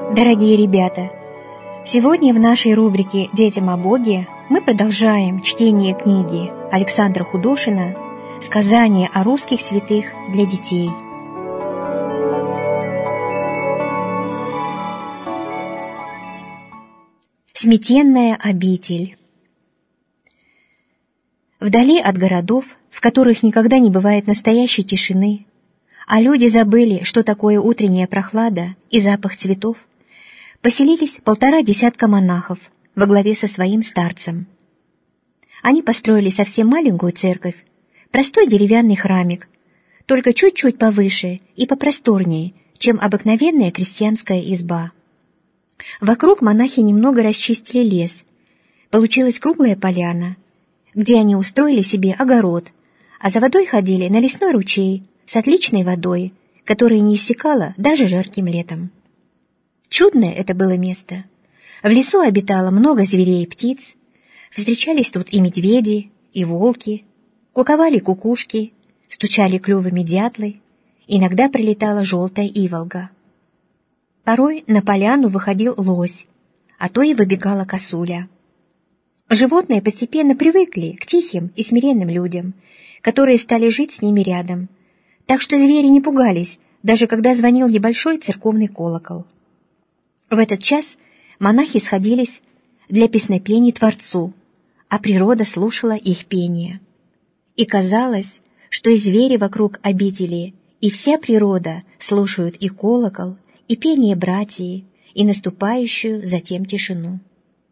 Дорогие ребята, сегодня в нашей рубрике «Детям о Боге» мы продолжаем чтение книги Александра Худошина «Сказания о русских святых для детей». Сметенная обитель. Вдали от городов, в которых никогда не бывает настоящей тишины, а люди забыли, что такое утренняя прохлада и запах цветов, поселились 1,5 десятка монахов во главе со своим старцем. Они построили совсем маленькую церковь, простой деревянный храмик, только чуть-чуть повыше и попросторнее, чем обыкновенная крестьянская изба. Вокруг монахи немного расчистили лес. Получилась круглая поляна, где они устроили себе огород, а за водой ходили на лесной ручей с отличной водой, которая не иссякала даже жарким летом. Чудное это было место. В лесу обитало много зверей и птиц. Встречались тут и медведи, и волки, куковали кукушки, стучали клювами дятлы, иногда прилетала желтая иволга. Порой на поляну выходил лось, а то и выбегала косуля. Животные постепенно привыкли к тихим и смиренным людям, которые стали жить с ними рядом, так что звери не пугались, даже когда звонил небольшой церковный колокол. В этот час монахи сходились для песнопений Творцу, а природа слушала их пение. И казалось, что и звери вокруг обители, и вся природа слушают и колокол, и пение братьев, и наступающую затем тишину.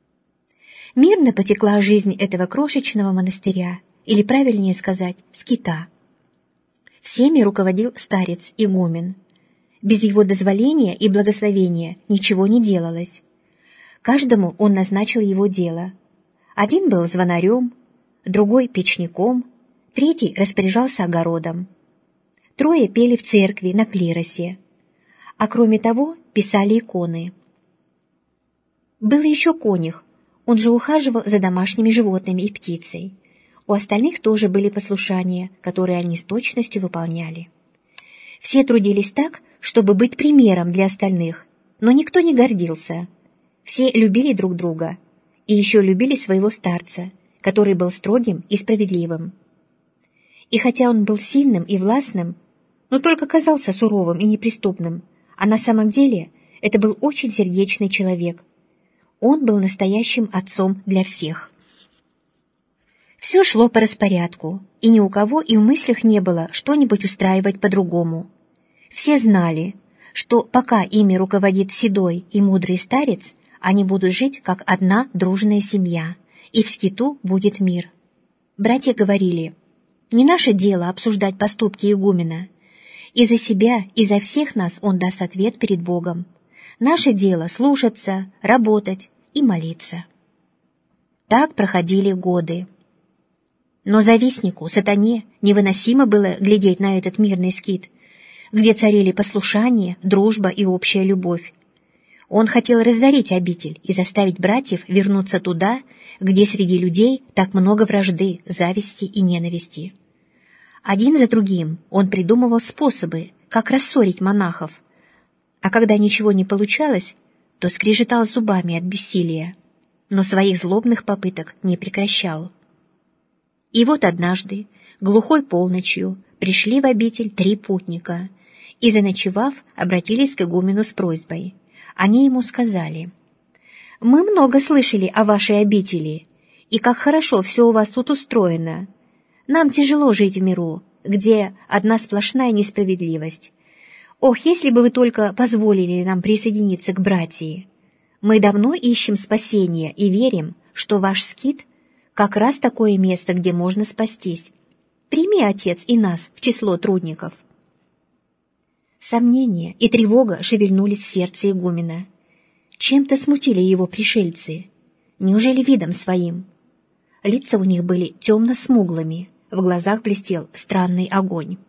Мирно потекла жизнь этого крошечного монастыря, или, правильнее сказать, скита. Всеми руководил старец-игумен. Без его дозволения и благословения ничего не делалось. Каждому он назначил его дело. Один был звонарем, другой — печником, третий распоряжался огородом. 3 пели в церкви на клиросе, а кроме того писали иконы. Был еще конюх, он же ухаживал за домашними животными и птицей. У остальных тоже были послушания, которые они с точностью выполняли. Все трудились так, чтобы быть примером для остальных, но никто не гордился. Все любили друг друга и еще любили своего старца, который был строгим и справедливым. И хотя он был сильным и властным, но только казался суровым и неприступным, а на самом деле это был очень сердечный человек. Он был настоящим отцом для всех. Все шло по распорядку, и ни у кого и в мыслях не было что-нибудь устраивать по-другому. Все знали, что пока ими руководит седой и мудрый старец, они будут жить как одна дружная семья, и в скиту будет мир. Братья говорили: «Не наше дело обсуждать поступки игумена. И за себя, и за всех нас он даст ответ перед Богом. Наше дело — слушаться, работать и молиться». Так проходили годы. Но завистнику, сатане, невыносимо было глядеть на этот мирный скит, где царили послушание, дружба и общая любовь. Он хотел разорить обитель и заставить братьев вернуться туда, где среди людей так много вражды, зависти и ненависти. Один за другим он придумывал способы, как рассорить монахов, а когда ничего не получалось, то скрежетал зубами от бессилия, но своих злобных попыток не прекращал. И вот однажды, глухой полночью, пришли в обитель 3 путника и, заночевав, обратились к игумену с просьбой. Они ему сказали: «Мы много слышали о вашей обители, и как хорошо все у вас тут устроено. Нам тяжело жить в миру, где одна сплошная несправедливость. Ох, если бы вы только позволили нам присоединиться к братии. Мы давно ищем спасения и верим, что ваш скит — как раз такое место, где можно спастись. Прими, Отец, и нас в число трудников». Сомнения и тревога шевельнулись в сердце игумена. Чем-то смутили его пришельцы. Неужели видом своим? Лица у них были темно-смуглыми, в глазах блестел странный огонь.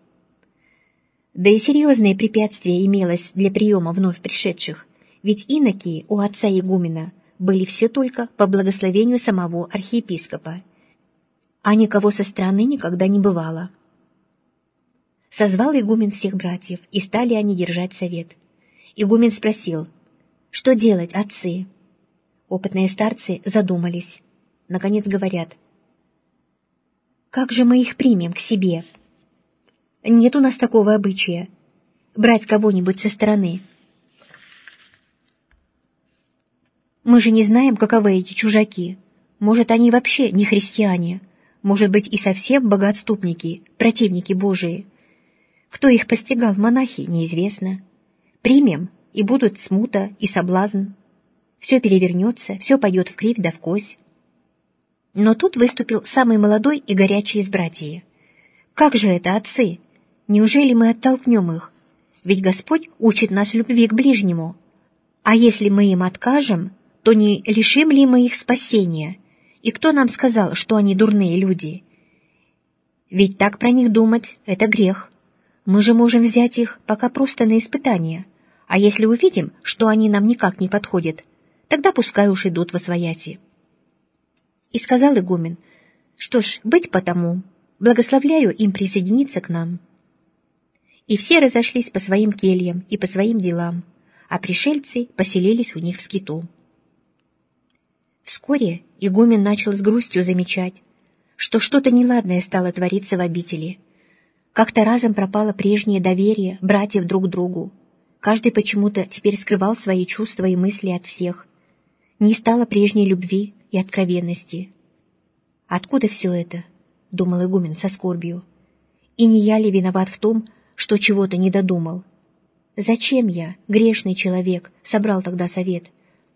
Да и серьезное препятствие имелось для приема вновь пришедших, ведь иноки у отца игумена были все только по благословению самого архиепископа, а никого со стороны никогда не бывало. Созвал игумен всех братьев, и стали они держать совет. Игумен спросил: Что делать, отцы? Опытные старцы задумались. Наконец говорят: как же мы их примем к себе? Нет у нас такого обычая — брать кого-нибудь со стороны. Мы же не знаем, каковы эти чужаки. Может, они вообще не христиане, может быть, и совсем богоотступники, противники Божии. Кто их постигал в монахи, неизвестно. Примем, и будут смута и соблазн. Все перевернется, все пойдет вкривь да вкось. Но тут выступил самый молодой и горячий из братьев. Как же это, отцы? Неужели мы оттолкнем их? Ведь Господь учит нас любви к ближнему. А если мы им откажем, то не лишим ли мы их спасения? И кто нам сказал, что они дурные люди? Ведь так про них думать — это грех. Мы же можем взять их пока просто на испытание. А если увидим, что они нам никак не подходят, тогда пускай уж идут восвояси. И сказал игумен: что ж, быть потому, благословляю им присоединиться к нам. И все разошлись по своим кельям и по своим делам, а пришельцы поселились у них в скиту. Вскоре игумен начал с грустью замечать, что что-то неладное стало твориться в обители. Как-то разом пропало прежнее доверие братьев друг к другу. Каждый почему-то теперь скрывал свои чувства и мысли от всех. Не стало прежней любви и откровенности. «Откуда все это?» — думал игумен со скорбью. «И не я ли виноват в том, что чего-то не додумал? Зачем я, грешный человек, собрал тогда совет?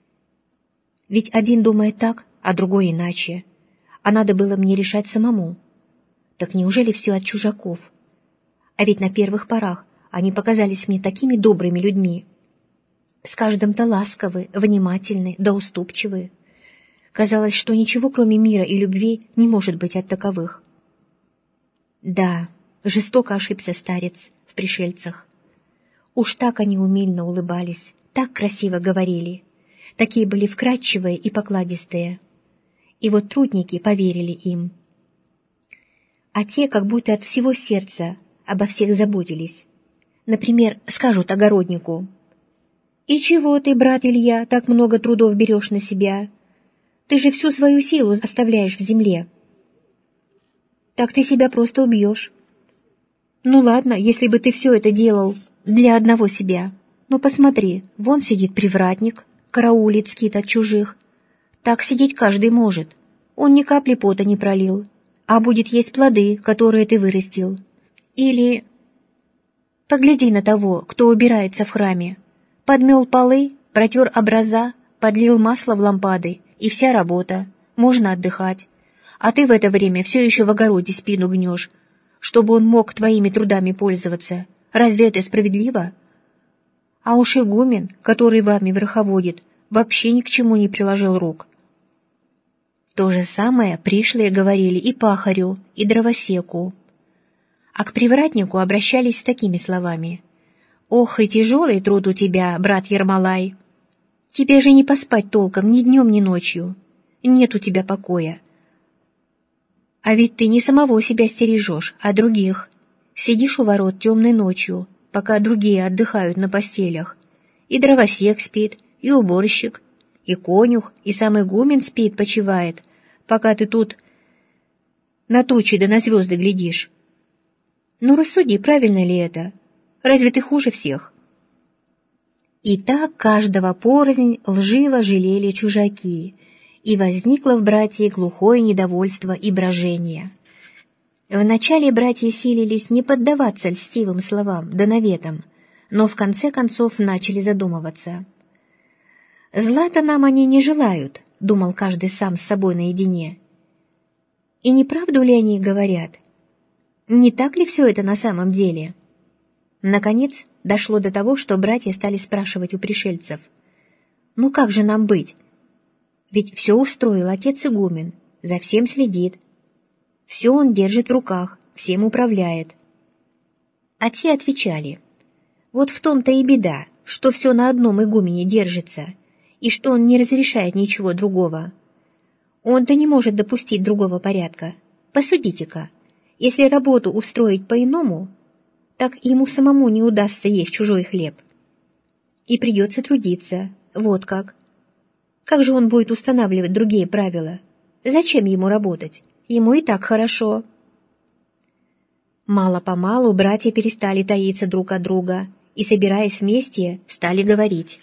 Ведь один думает так, а другой иначе. А надо было мне решать самому. Так неужели все от чужаков? А ведь на первых порах они показались мне такими добрыми людьми. С каждым-то ласковы, внимательны да уступчивы. Казалось, что ничего, кроме мира и любви, не может быть от таковых. Да, жестоко ошибся старец в пришельцах. Уж так они умильно улыбались, так красиво говорили, такие были вкрадчивые и покладистые. И вот трудники поверили им. А те как будто от всего сердца обо всех заботились. Например, скажут огороднику: «И чего ты, брат Илья, так много трудов берешь на себя? Ты же всю свою силу оставляешь в земле. Так ты себя просто убьешь. Ну ладно, если бы ты все это делал для одного себя. Но посмотри, вон сидит привратник, караулит скит от чужих. Так сидеть каждый может. Он ни капли пота не пролил, а будет есть плоды, которые ты вырастил. Или погляди на того, кто убирается в храме. Подмел полы, протер образа, подлил масло в лампады, и вся работа. Можно отдыхать. А ты в это время все еще в огороде спину гнешь, чтобы он мог твоими трудами пользоваться. Разве это справедливо? А уж игумен, который вами верховодит, вообще ни к чему не приложил рук». То же самое пришлые говорили и пахарю, и дровосеку. А к привратнику обращались с такими словами: «Ох, и тяжелый труд у тебя, брат Ермолай! Тебе же не поспать толком ни днем, ни ночью. Нет у тебя покоя. А ведь ты не самого себя стережешь, а других. Сидишь у ворот темной ночью, пока другие отдыхают на постелях. И дровосек спит, и уборщик, и конюх, и сам игумен спит, почивает, пока ты тут на тучи да на звезды глядишь. Ну рассуди, правильно ли это? Разве ты хуже всех?» И так каждого порознь лживо жалели чужаки, и возникло в братье глухое недовольство и брожение. Вначале братья силились не поддаваться льстивым словам да наветам, но в конце концов начали задумываться. «Зла-то нам они не желают», — думал каждый сам с собой наедине. «И не правду ли они говорят? Не так ли все это на самом деле?» Наконец дошло до того, что братья стали спрашивать у пришельцев: «Ну как же нам быть? Ведь все устроил отец игумен, за всем следит. Все он держит в руках, всем управляет». А те отвечали: «Вот в том-то и беда, что все на одном игумене держится, и что он не разрешает ничего другого. Он-то не может допустить другого порядка. Посудите-ка, если работу устроить по-иному, так ему самому не удастся есть чужой хлеб. И придется трудиться, Вот как. Как же он будет устанавливать другие правила? Зачем ему работать? Ему и так хорошо. Мало-помалу братья перестали таиться друг от друга и, собираясь вместе, стали говорить.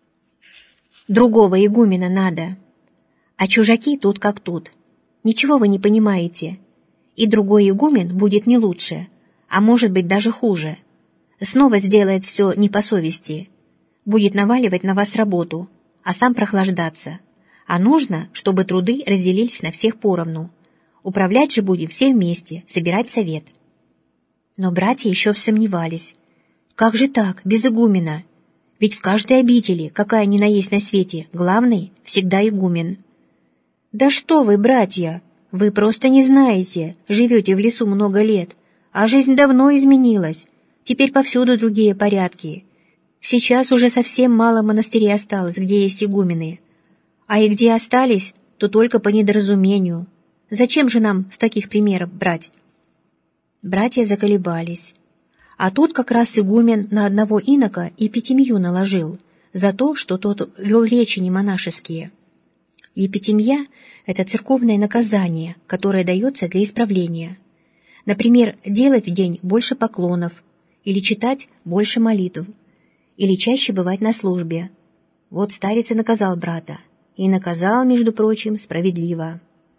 Другого игумена надо. А чужаки тут как тут. Ничего вы не понимаете. И другой игумен будет не лучше, а может быть даже хуже. Снова сделает все не по совести. Будет наваливать на вас работу, а сам прохлаждаться. А нужно, чтобы труды разделились на всех поровну. Управлять же будем все вместе, собирать совет. Но братья еще сомневались. Как же так, без игумена? Ведь в каждой обители, какая ни на есть на свете, главный всегда игумен. Да что вы, братья, вы просто не знаете, живете в лесу много лет, а жизнь давно изменилась. Теперь повсюду другие порядки. Сейчас уже совсем мало монастырей осталось, где есть игумены. А и где остались, то только по недоразумению. Зачем же нам с таких примеров брать? Братья заколебались. А тут как раз игумен на одного инока епитемью наложил за то, что тот вел речи не монашеские. Епитемья — это церковное наказание, которое дается для исправления. Например, делать в день больше поклонов, или читать больше молитв, или чаще бывать на службе. Вот старец и наказал брата, и наказал, между прочим, справедливо.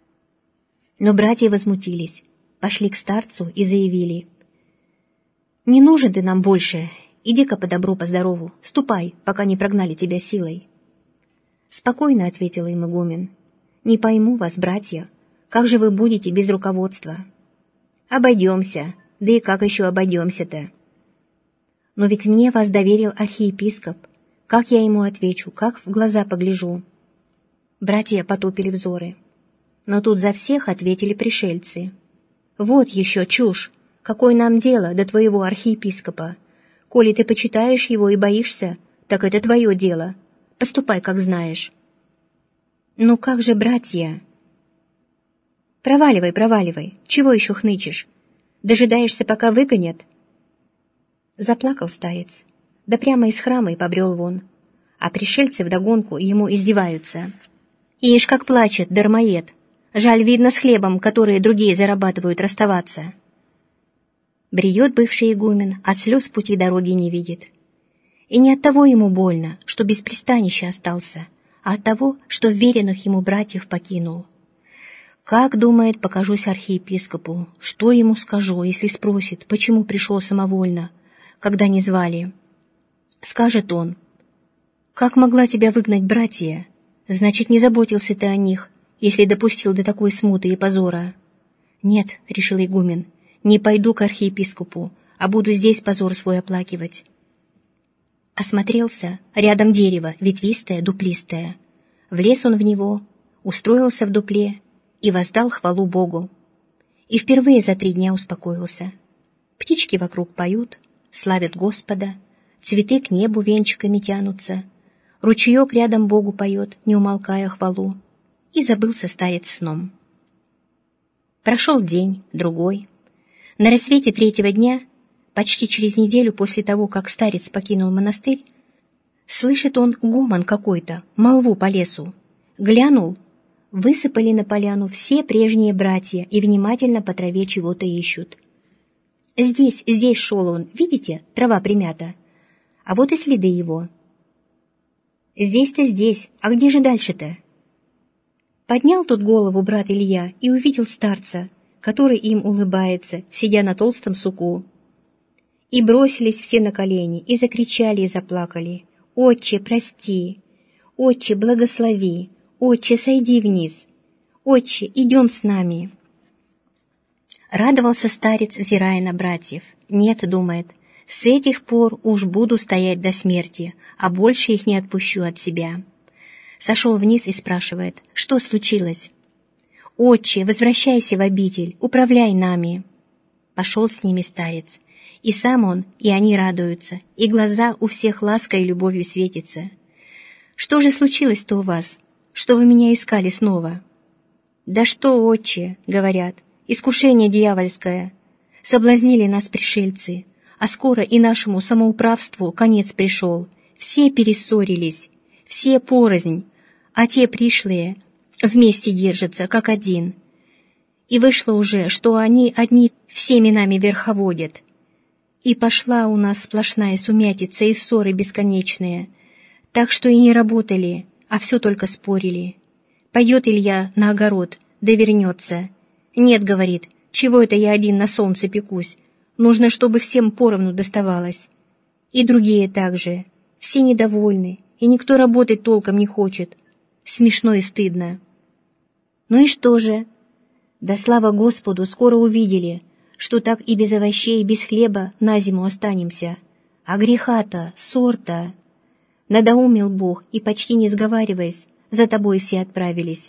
Но братья возмутились, пошли к старцу и заявили: «Не нужен ты нам больше, иди-ка по добру, по здорову, ступай, пока не прогнали тебя силой». «Спокойно», — ответил им игумен, — «не пойму вас, братья, как же вы будете без руководства?» «Обойдемся, да и как еще обойдемся-то?» «Но ведь мне вас доверил архиепископ. Как я ему отвечу, как в глаза погляжу?» Братья потупили взоры. Но тут за всех ответили пришельцы. «Вот еще чушь! Какое нам дело до твоего архиепископа? Коли ты почитаешь его и боишься, так это твое дело. Поступай, как знаешь». «Ну как же, братья?» «Проваливай, проваливай, чего еще хнычешь? Дожидаешься, пока выгонят?» Заплакал старец, да прямо из храма и побрел вон, а пришельцы вдогонку ему издеваются. «Ишь, как плачет, дармоед! Жаль, видно, с хлебом, который другие зарабатывают, расставаться». Бредет бывший игумен, от слез пути дороги не видит. И не от того ему больно, что без пристанища остался, а от того, что веренных ему братьев покинул. Как, думает, покажусь архиепископу, что ему скажу, если спросит, почему пришел самовольно, когда не звали? Скажет он: «Как могла тебя выгнать братья? Значит, не заботился ты о них, если допустил до такой смуты и позора». «Нет», — решил игумен, — «не пойду к архиепископу, а буду здесь позор свой оплакивать». Осмотрелся, рядом дерево, ветвистое, дуплистое. Влез он в него, устроился в дупле и воздал хвалу Богу. И впервые за 3 дня успокоился. Птички вокруг поют, славят Господа, цветы к небу венчиками тянутся, ручеек рядом Богу поет, не умолкая хвалу, и забылся старец сном. Прошел день, другой. На рассвете 3-го дня, почти через неделю после того, как старец покинул монастырь, слышит он гомон какой-то, молву по лесу. Глянул, высыпали на поляну все прежние братья и внимательно по траве чего-то ищут. Здесь шел он, видите, трава примята, а вот и следы его. Здесь-то здесь, а где же дальше-то? Поднял тут голову брат Илья и увидел старца, который им улыбается, сидя на толстом суку. И бросились все на колени, и закричали, и заплакали: «Отче, прости! Отче, благослови! Отче, сойди вниз! Отче, идем с нами!» Радовался старец, взирая на братьев. «Нет, — думает, — с этих пор уж буду стоять до смерти, а больше их не отпущу от себя». Сошел вниз и спрашивает: «Что случилось?» «Отче, возвращайся в обитель, управляй нами». Пошел с ними старец. И сам он, и они радуются, и глаза у всех лаской и любовью светятся. «Что же случилось-то у вас? Что вы меня искали снова?» «Да что, отче, — говорят, — искушение дьявольское. Соблазнили нас пришельцы, а скоро и нашему самоуправству конец пришел. Все перессорились, все порознь, а те пришлые вместе держатся, как один. И вышло уже, что они одни всеми нами верховодят. И пошла у нас сплошная сумятица и ссоры бесконечные, так что и не работали, а все только спорили. Пойдет Илья на огород, да вернется. Нет, говорит, чего это я один на солнце пекусь, нужно, чтобы всем поровну доставалось. И другие также, все недовольны, и никто работать толком не хочет. Смешно и стыдно. Ну и что же? Да слава Господу, скоро увидели, что так и без овощей, и без хлеба на зиму останемся. А греха-то, ссор-то. Надоумил Бог, и почти не сговариваясь, за тобой все отправились.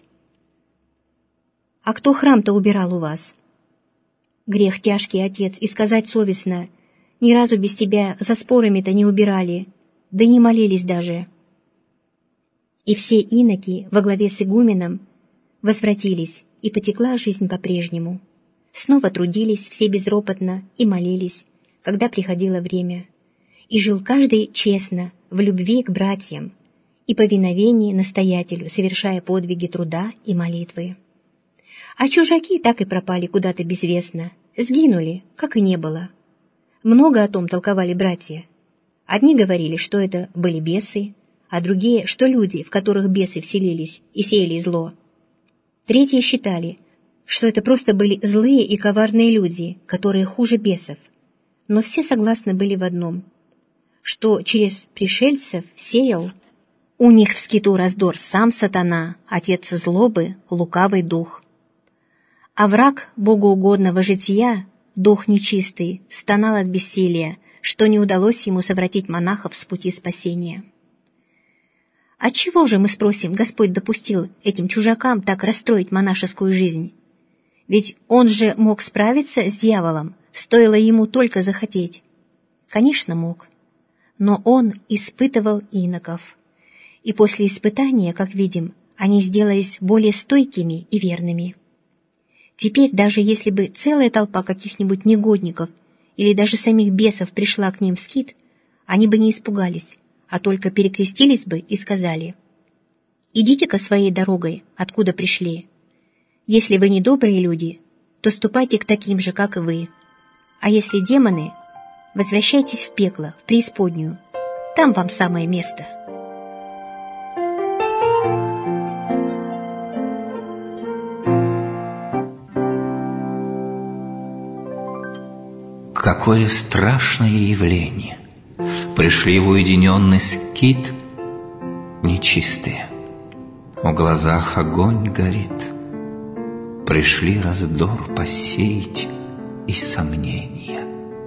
А кто храм-то убирал у вас? Грех тяжкий, отец, и сказать совестно, ни разу без тебя за спорами-то не убирали, да не молились даже. И все иноки во главе с игуменом возвратились, и потекла жизнь по-прежнему. Снова трудились все безропотно и молились, когда приходило время. И жил каждый честно, в любви к братьям и повиновении настоятелю, совершая подвиги труда и молитвы. А чужаки так и пропали куда-то безвестно, сгинули, как и не было. Много о том толковали братья. Одни говорили, что это были бесы, а другие, что люди, в которых бесы вселились и сеяли зло. Третьи считали, что это просто были злые и коварные люди, которые хуже бесов. Но все согласны были в одном, что через пришельцев сеял у них в скиту раздор сам сатана, отец злобы, лукавый дух. А враг богоугодного жития, дух нечистый, стонал от бессилия, что не удалось ему совратить монахов с пути спасения. Отчего же, мы спросим, Господь допустил этим чужакам так расстроить монашескую жизнь? Ведь он же мог справиться с дьяволом, стоило ему только захотеть. Конечно, мог. Но он испытывал иноков. И после испытания, как видим, они сделались более стойкими и верными. Теперь, даже если бы целая толпа каких-нибудь негодников или даже самих бесов пришла к ним в скит, они бы не испугались, а только перекрестились бы и сказали: «Идите-ка своей дорогой, откуда пришли. Если вы не добрые люди, то ступайте к таким же, как и вы. А если демоны, возвращайтесь в пекло, в преисподнюю. Там вам самое место». Какое страшное явление! Пришли в уединенный скит нечистые, в глазах огонь горит. Пришли раздор посеять и сомнения.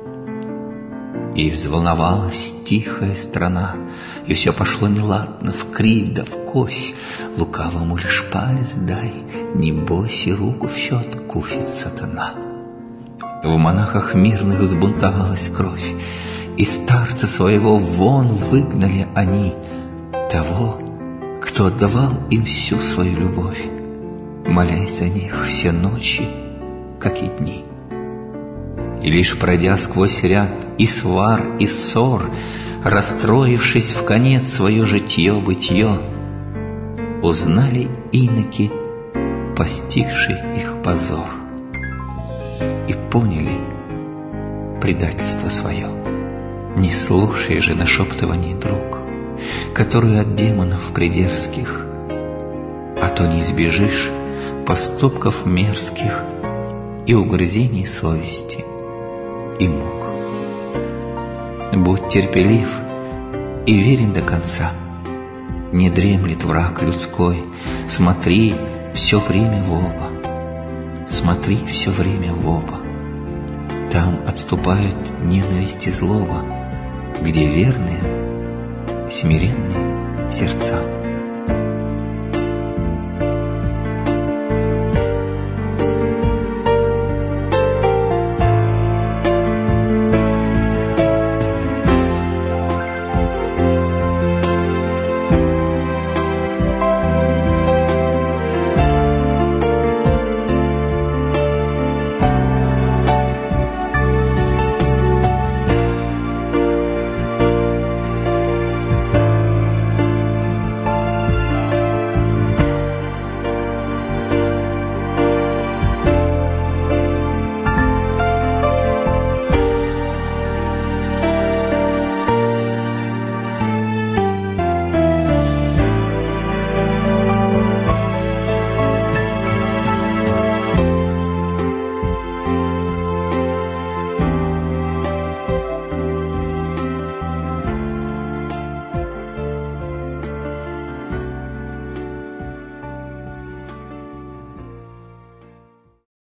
И взволновалась тихая страна, и все пошло неладно, вкривь да вкось. Лукавому лишь палец дай, не бойся, руку в счет кусит сатана. В монахах мирных взбунтовалась кровь, и старца своего вон выгнали они, того, кто отдавал им всю свою любовь, молясь за них все ночи, как и дни. И лишь пройдя сквозь ряд и свар, и ссор, расстроившись вконец свое житье-бытье, узнали иноки постигший их позор и поняли предательство свое. Не слушай же нашептываний друг, которые от демонов придерзких, а то не избежишь поступков мерзких и угрызений совести и мук. Будь терпелив и верен до конца, не дремлет враг людской, смотри все время в оба, смотри все время в оба. Там отступают ненависть и злоба, где верные, смиренные сердца.